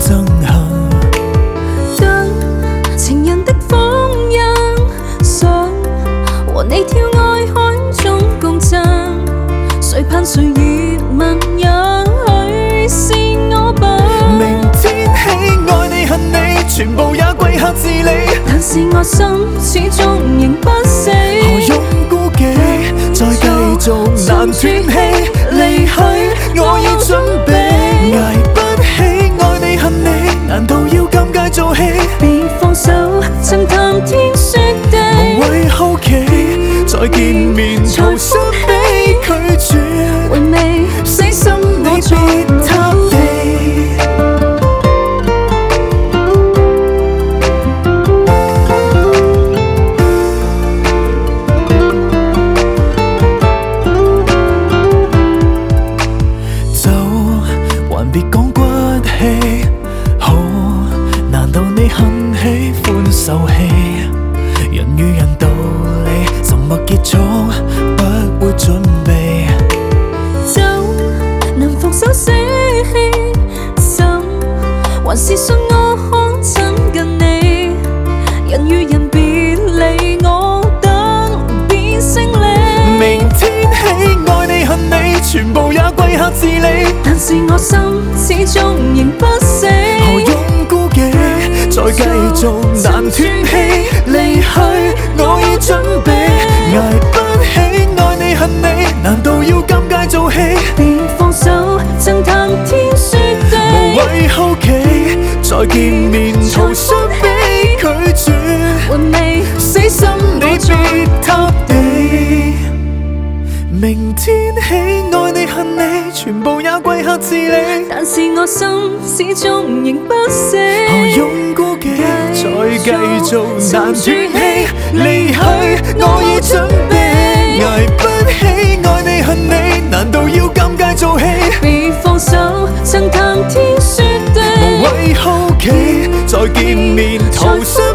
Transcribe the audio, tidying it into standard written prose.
憎恨。 等情人的封印，想和你跳愛海中共振，誰盼誰熱吻，也許是我笨。 明天起愛你恨你，全部也歸客自理。 但是我心始終仍不死。 何用顧忌，再繼續難斷氣。離去我已準備，捱不起愛你恨你，難道要尷尬做戲？ 別放手，曾談天說地， 無謂好奇，再見面嘈失被拒絕， 回味死心你別塌地。還別講骨氣，好，難道你恨喜歡受氣？人與人道理，沉默結束，不會準備。 走，能放手捨棄，心還是信我可親近你。人與人別離，我等變勝利。 明天起愛你恨你，全部也歸客自理。 但是我心始終仍不死。 何用顧忌，再繼續難斷氣。離去我已準備，捱不起愛你恨你，難道要尷尬做戲？ 別放手，曾談天說地， 無謂好奇，再見面嘈失被拒絕， 回味死心你別塌地。明天起愛你恨你，全部也歸客自理。 但是我心始終仍不死。 何用顧忌，再繼續難斷氣。離去我已準備，捱不起愛你恨你，難道要尷尬做戲？ 別放手，曾談天說地， 無謂好奇，再見面嘈失